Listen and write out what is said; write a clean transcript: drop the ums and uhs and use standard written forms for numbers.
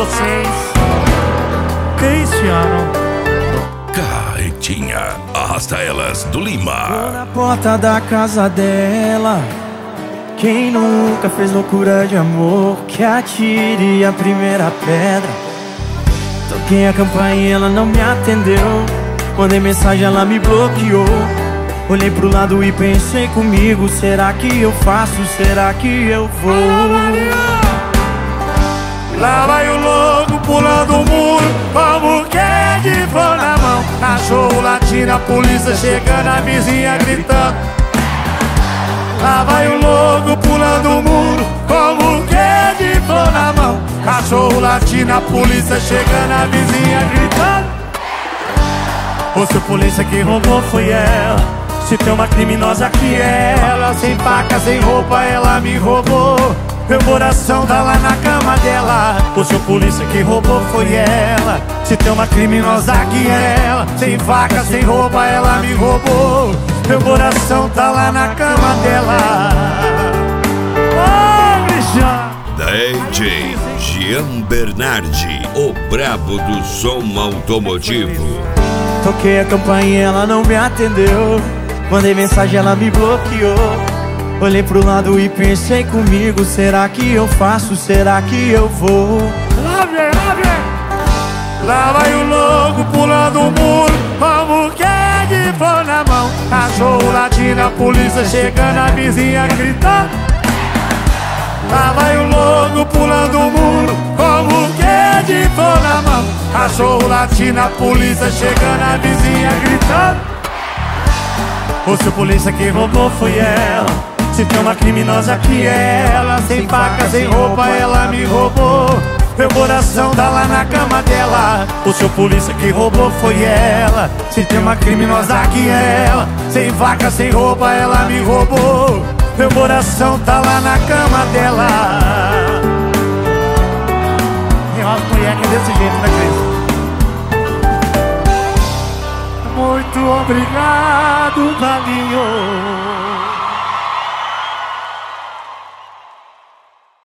vocês. Cristiano. Carretinha, arrasta elas do Lima. Tô na porta da casa dela. Quem nunca fez loucura de amor, que atire a primeira pedra. Toquei a campainha, ela não me atendeu. Mandei mensagem, ela me bloqueou. Olhei pro lado e pensei comigo: será que eu faço? Será que eu vou? Lá vai o louco pulando o muro, como que é de flor na mão. Cachorro latindo, a polícia chegando, a vizinha gritando. Lá vai o louco pulando o muro, como que é de flor na mão. Cachorro latindo, a polícia chegando, a vizinha gritando. Ô, seu polícia, que roubou foi ela. Se tem uma criminosa que é ela. Sem faca, sem roupa, ela me roubou. Meu coração tá lá na cama dela. O seu polícia, que roubou foi ela. Se tem uma criminosa que é ela. Sem faca, sem roupa, ela me roubou. Meu coração tá lá na cama dela. Oh, Cristiano. DJ Gian Bernardi, o brabo do som automotivo. Toquei a campainha, ela não me atendeu. Mandei mensagem, ela me bloqueou. Olhei pro lado e pensei comigo: será que eu faço? Será que eu vou? Lá vem, lá vem. Lá vai o louco pulando o muro, como que é de flor na mão. Cachorro latindo, a polícia chegando, a vizinha gritando. Lá vai o louco pulando o muro, como que é de flor na mão. Cachorro latindo, a polícia chegando, a vizinha gritando. O seu polícia, que roubou foi ela. Se tem uma criminosa que é ela. Sem faca, sem roupa, ela me roubou. Meu coração tá lá na cama dela. O seu polícia, que roubou foi ela. Se tem uma criminosa que é ela. Sem faca, sem roupa, ela me roubou. Meu coração tá lá na cama dela. E uma mulher que é desse jeito, né, Cris? Muito obrigado, Valinho.